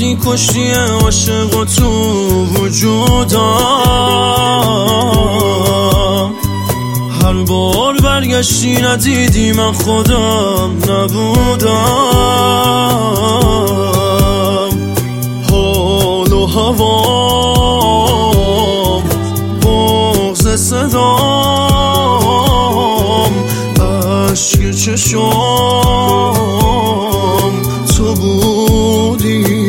اومدی کشتی عاشق و تو وجودم، هر بار برگشتی ندیدی من خودم نبودم. حال و هوام، بغض صدام، عشق چشام تو بودی.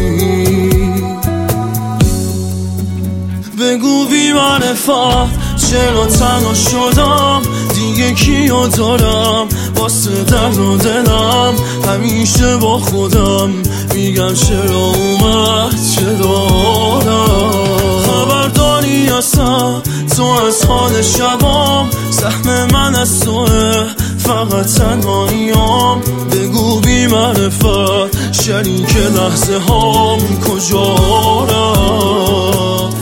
بگو بی معرفت چرا تنها شدم، دیگه کیو دارم واسه درد و دلم، همیشه با خودم میگم چرا اومد چه دارم. خبر داری اصلا تو از حال شبام، سهم من از توه فقط تنهاییام. بگو بی معرفت شریک لحظه هام کجا رفت.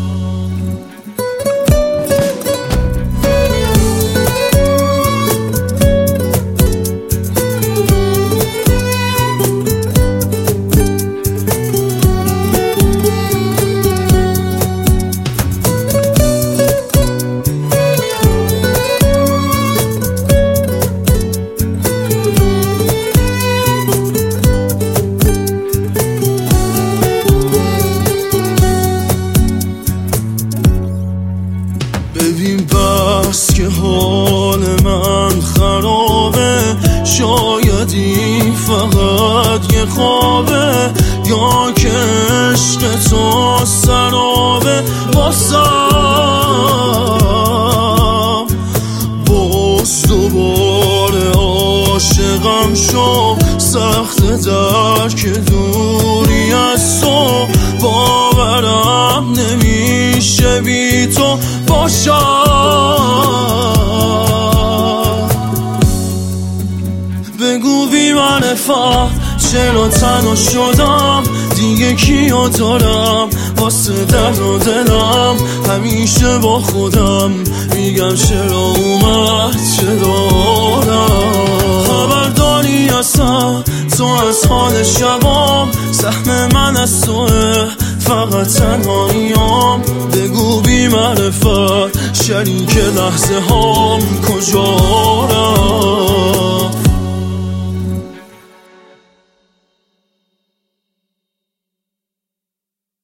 ببین بس که حال من خرابه، شاید این فقط یه خوابه، یا که عشق تو سرابه واسم. باز دوباره عاشقم شو، سخت درک دوری از تو، باورم نمیشه بی تو باشم. بگو بی معرفت چرا تنها شدم، دیگه کیو دارم واسه درد و دلم، همیشه با خودم میگم چرا اومد چه دارم. خبر داری اصلا تو از حال شبام، سهم من از توه فقط تنهاییام. بگو بی معرفت شریک لحظه هام کجا رفت.